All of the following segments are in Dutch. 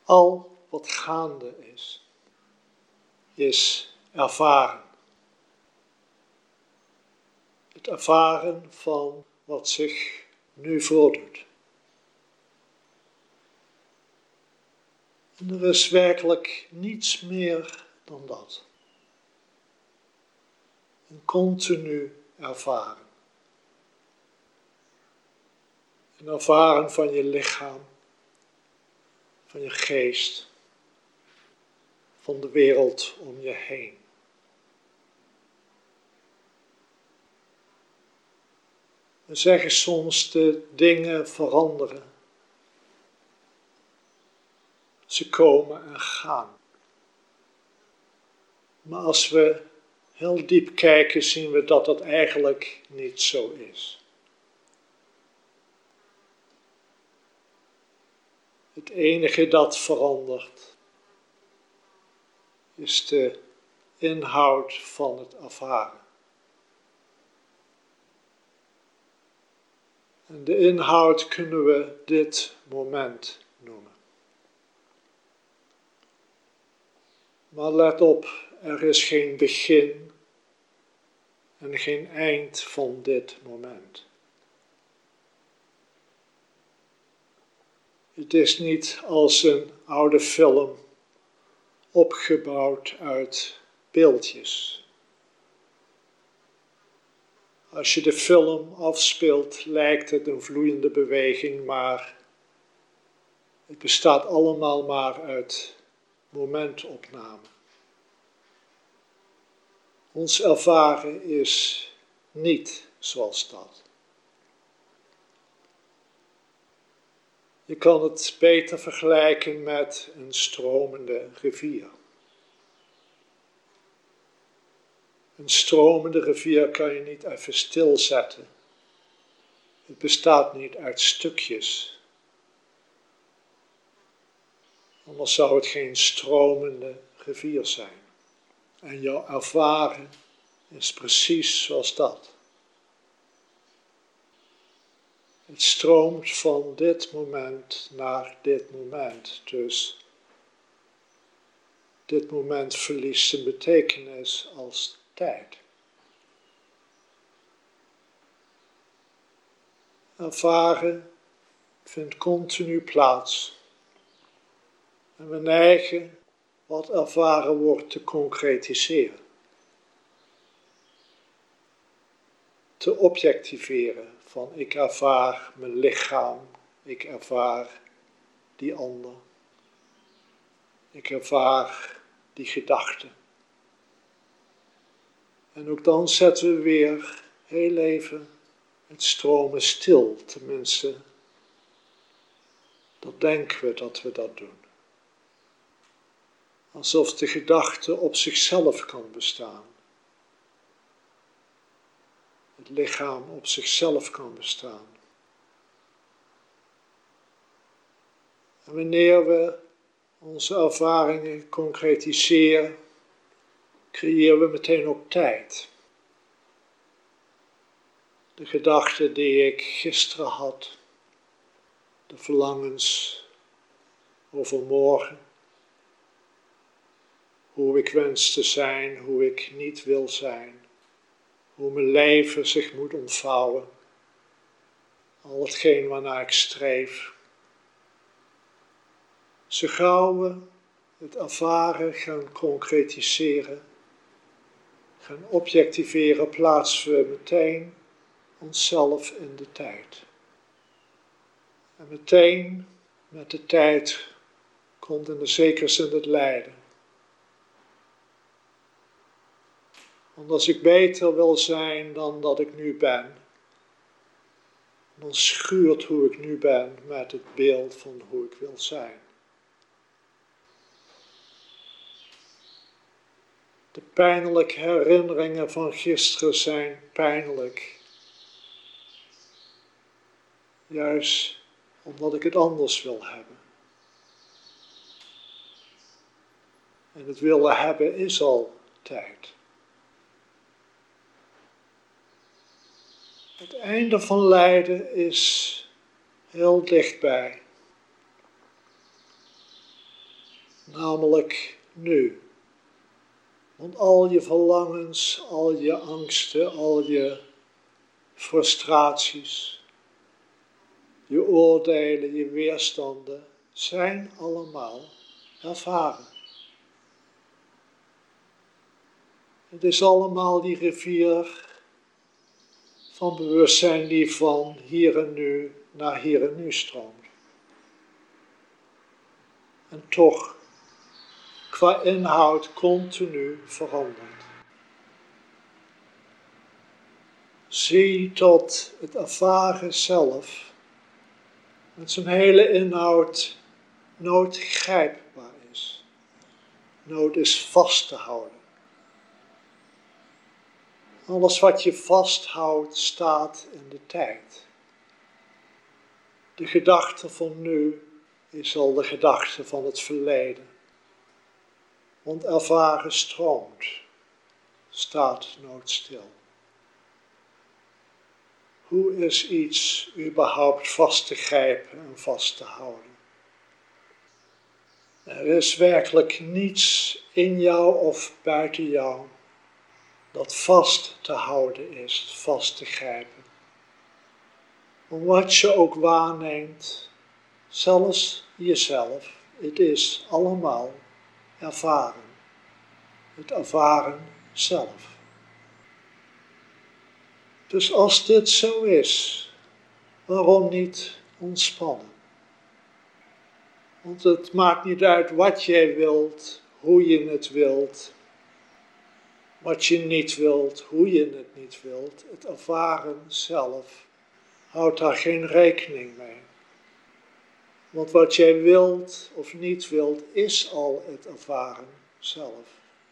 Al wat gaande is ervaren. Het ervaren van wat zich nu voordoet. En er is werkelijk niets meer dan dat. Een continu ervaren. Een ervaren van je lichaam, van je geest, van de wereld om je heen. We zeggen soms de dingen veranderen. Ze komen en gaan. Maar als we heel diep kijken, zien we dat dat eigenlijk niet zo is. Het enige dat verandert, is de inhoud van het ervaren. En de inhoud kunnen we dit moment noemen. Maar let op, er is geen begin en geen eind van dit moment. Het is niet als een oude film opgebouwd uit beeldjes. Als je de film afspeelt, lijkt het een vloeiende beweging, maar het bestaat allemaal maar uit momentopname. Ons ervaren is niet zoals dat. Je kan het beter vergelijken met een stromende rivier. Een stromende rivier kan je niet even stilzetten. Het bestaat niet uit stukjes. Anders zou het geen stromende rivier zijn. En jouw ervaren is precies zoals dat. Het stroomt van dit moment naar dit moment. Dus dit moment verliest zijn betekenis als tijd. Ervaren vindt continu plaats. En we neigen wat ervaren wordt te concretiseren. Te objectiveren. Van ik ervaar mijn lichaam, ik ervaar die ander. Ik ervaar die gedachte. En ook dan zetten we weer heel even het stromen stil. Tenminste, dat denken we dat we dat doen. Alsof de gedachte op zichzelf kan bestaan. Het lichaam op zichzelf kan bestaan. En wanneer we onze ervaringen concretiseren, creëren we meteen ook tijd. De gedachten die ik gisteren had, de verlangens over morgen, hoe ik wens te zijn, hoe ik niet wil zijn, hoe mijn leven zich moet ontvouwen, al hetgeen waarnaar ik streef. Zo gauw we het ervaren gaan concretiseren, gaan objectiveren, plaatsen we meteen onszelf in de tijd. En meteen met de tijd komt in de zekere zin het lijden. Want als ik beter wil zijn dan dat ik nu ben, dan schuurt hoe ik nu ben met het beeld van hoe ik wil zijn. De pijnlijke herinneringen van gisteren zijn pijnlijk. Juist omdat ik het anders wil hebben. En het willen hebben is al tijd. Het einde van lijden is heel dichtbij. namelijk nu. Want al je verlangens, al je angsten, al je frustraties, je oordelen, je weerstanden, zijn allemaal ervaren. Het is allemaal die rivier van bewustzijn die van hier en nu naar hier en nu stroomt. En toch qua inhoud continu verandert. Zie tot het ervaren zelf met zijn hele inhoud nooit grijpbaar is. Nooit is vast te houden. Alles wat je vasthoudt staat in de tijd. De gedachte van nu is al de gedachte van het verleden. Want ervaren stroomt, staat nooit stil. Hoe is iets überhaupt vast te grijpen en vast te houden? Er is werkelijk niets in jou of buiten jou dat vast te houden is, vast te grijpen. Want wat je ook waarneemt, zelfs jezelf, het is allemaal ervaren. Het ervaren zelf. Dus als dit zo is, waarom niet ontspannen? Want het maakt niet uit wat jij wilt, hoe je het wilt, wat je niet wilt, hoe je het niet wilt. Het ervaren zelf houdt daar geen rekening mee. Want wat jij wilt of niet wilt, is al het ervaren zelf.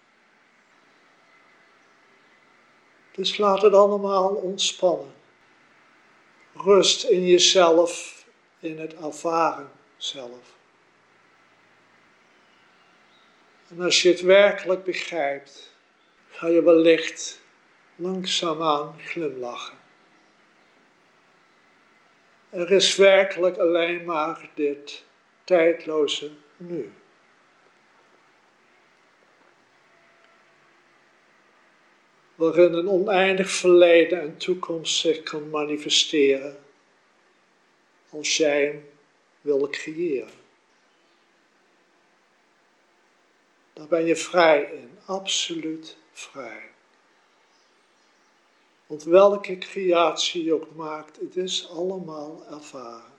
Dus laat het allemaal ontspannen. Rust in jezelf, in het ervaren zelf. En als je het werkelijk begrijpt, ga je wellicht langzaamaan glimlachen. Er is werkelijk alleen maar dit tijdloze nu. Waarin een oneindig verleden en toekomst zich kan manifesteren als jij hem wil creëren. Daar ben je vrij in, absoluut vrij. Want welke creatie je ook maakt, het is allemaal ervaren.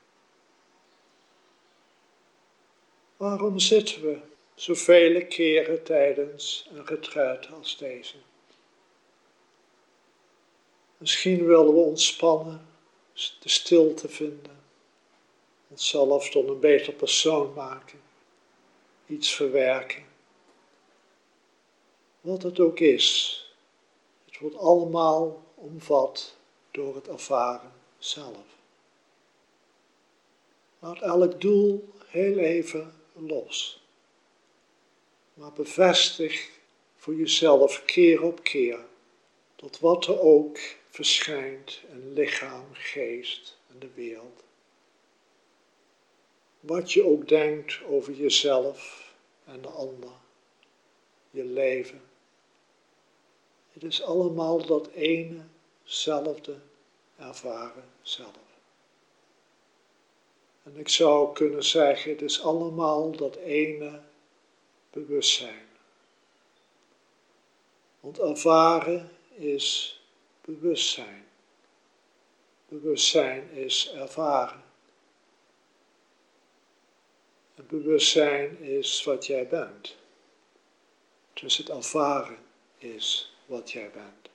Waarom zitten we zoveel keren tijdens een retraite als deze? Misschien willen we ontspannen, de stilte vinden, onszelf tot een beter persoon maken, iets verwerken. Wat het ook is, het wordt allemaal omvat door het ervaren zelf. Laat elk doel heel even los, maar bevestig voor jezelf keer op keer dat wat er ook verschijnt in lichaam, geest en de wereld. Wat je ook denkt over jezelf en de ander, je leven. Het is allemaal dat ene, zelfde ervaren zelf. En ik zou kunnen zeggen, het is allemaal dat ene bewustzijn. Want ervaren is bewustzijn. Bewustzijn is ervaren. En bewustzijn is wat jij bent. Dus het ervaren is wat jij bent.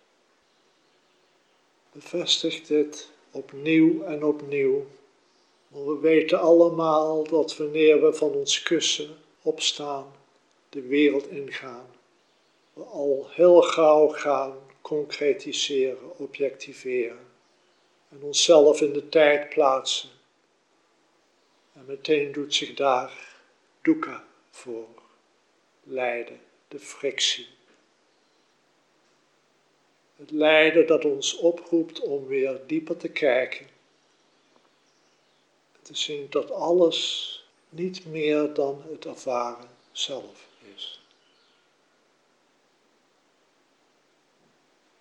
Bevestig dit opnieuw en opnieuw. Want we weten allemaal dat wanneer we van ons kussen opstaan, de wereld ingaan, we al heel gauw gaan concretiseren, objectiveren en onszelf in de tijd plaatsen. En meteen doet zich daar dukkha voor, lijden, de frictie. Het lijden dat ons oproept om weer dieper te kijken. Te zien dat alles niet meer dan het ervaren zelf is.